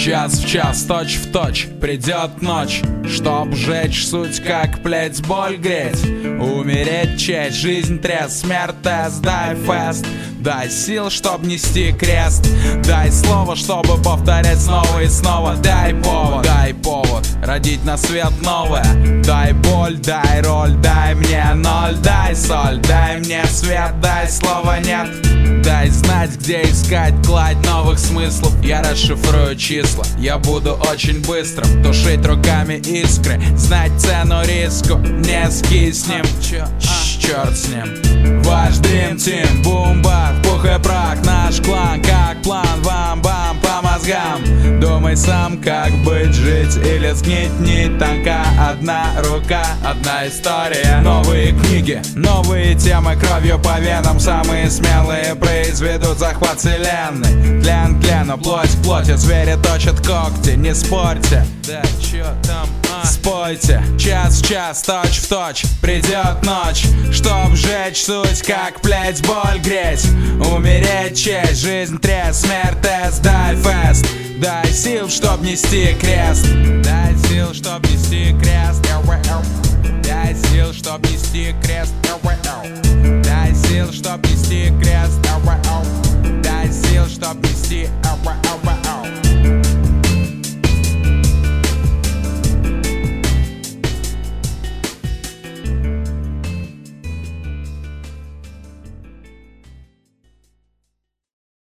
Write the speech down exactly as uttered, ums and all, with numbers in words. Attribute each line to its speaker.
Speaker 1: Час в час, точь в точь, придет ночь, чтоб жечь суть, как плеть, боль греть. Умереть честь, жизнь треск, смерть тест, дай фест. Дай сил, чтоб нести крест. Дай слово, чтобы повторять снова и снова. Дай повод, дай повод, родить на свет новое. Дай боль, дай роль, дай мне ноль. Дай соль, дай мне свет, дай слова нет. Дай знать, где искать кладь новых смыслов. Я расшифрую числа, я буду очень быстрым. Тушить руками искры, знать цену риску. Не скиснем, черт с ним. Ваш Dream Team, бум-бах, пух и прах. Наш клан, как план, вам-бам по мозгам. Думай сам, как быть, жить или сгнить. Не тонка, одна рука, одна история. Новые книги, новые темы, кровью по венам. Самые смелые произведут захват вселенной. Тлен к тлену, плоть к плоти, звери точат когти. Не спорьте, да чё там, а? Спойте, час в час, точь в точь, придет ночь, чтоб сжечь суть, как плеть, боль греть. Умереть честь, жизнь треск, смерть тест, дай фест. Дай сил, чтоб нести крест. Дай сил, чтоб нести крест. Дай сил, чтоб нести крест. Дай сил, чтоб нести крест. Дай сил, чтоб нести